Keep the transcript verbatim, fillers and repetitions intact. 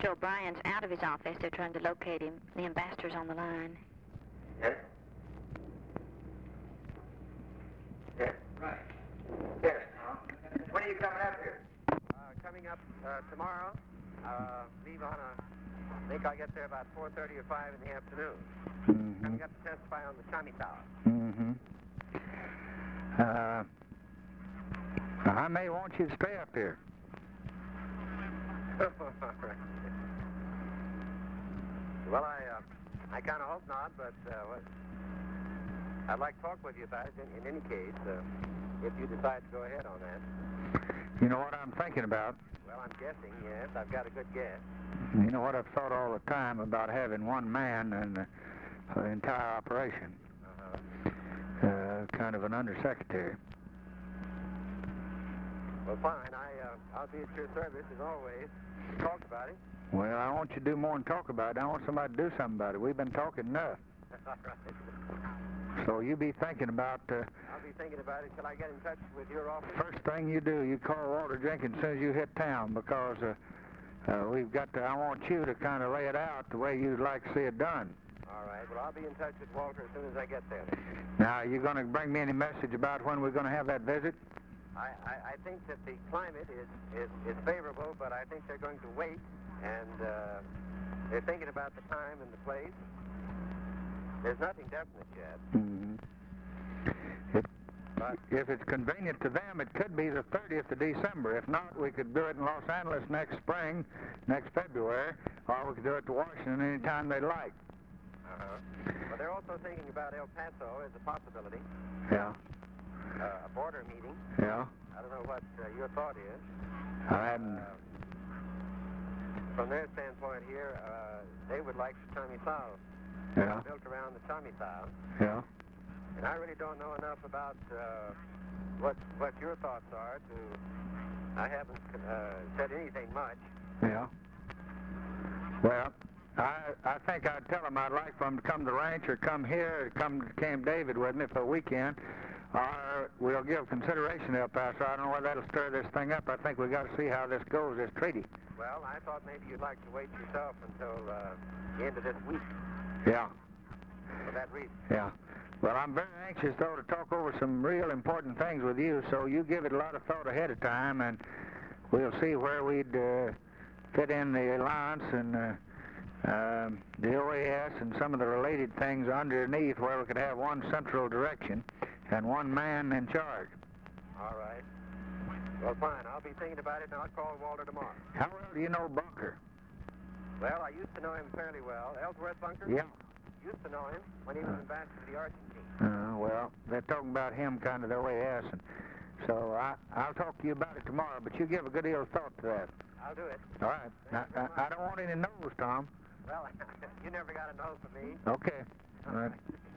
Mister O'Brien's out of his office. They're trying to locate him. The ambassador's on the line. Yes? Yes, right. Yes, Tom. When are you coming up here? Uh, coming up uh, tomorrow. Uh, leave on a... I think I'll get there about four thirty or five in the afternoon. Mm-hmm. Coming up to testify on the Chami Tower. Mm-hmm. Uh, I may want you to stay up here. Well, I uh, I kind of hope not, but uh, what, I'd like to talk with you about it in, in any case, uh, if you decide to go ahead on that. You know what I'm thinking about? Well, I'm guessing, yes. I've got a good guess. You know what I've thought all the time about having one man in the uh, entire operation. Uh-huh. Uh, kind of an undersecretary. Well, fine. I, uh, I'll be at your service, as always. Talk about it. Well, I want you to do more than talk about it. I want somebody to do something about it. We've been talking enough. All right. So you be thinking about... Uh, I'll be thinking about it. Shall I get in touch with your office? First thing you do, you call Walter Jenkins as soon as you hit town, because uh, uh, we've got to... I want you to kind of lay it out the way you'd like to see it done. All right. Well, I'll be in touch with Walter as soon as I get there. Now, are you going to bring me any message about when we're going to have that visit? I, I, I think that the climate is, is, is favorable, but I think they're going to wait, and uh, they're thinking about the time and the place. There's nothing definite yet. Mm-hmm. If, But if it's convenient to them, it could be the thirtieth of December. If not, we could do it in Los Angeles next spring, next February, or we could do it to Washington any time they like. uh-huh. But they're also thinking about El Paso as a possibility, Yeah, uh, a border meeting. yeah. I don't know what uh, your thought is. I hadn't... Uh, from their standpoint here, uh, they would like the Chami Sao Yeah, built around the Chami Sao. yeah. And I really don't know enough about uh, what what your thoughts are to... I haven't uh, said anything much. Yeah. Well, I I think I'd tell them I'd like for them to come to the ranch or come here or come to Camp David with me for a weekend. Or we'll give consideration to El Paso. I don't know whether that'll stir this thing up. I think we got to see how this goes, this treaty. Well, I thought maybe you'd like to wait yourself until uh, the end of this week Yeah, for that reason. yeah. Well, I'm very anxious, though, to talk over some real important things with you, so you give it a lot of thought ahead of time, and we'll see where we'd uh, fit in the alliance and uh, um, the O A S and some of the related things underneath, where we could have one central direction and one man in charge. All right. Well, fine. I'll be thinking about it, and I'll call Walter tomorrow. How well do you know Bunker? Well, I used to know him fairly well. Ellsworth Bunker? Yeah. Used to know him when he was ambassador to the Argentine. Uh, well, they're talking about him kind of the O A S, and so I, I'll talk to you about it tomorrow, but you give a good deal of thought to that. I'll do it. All right. Now, I, I don't want any no's, Tom. Well, you never got a no from me. Okay. All right.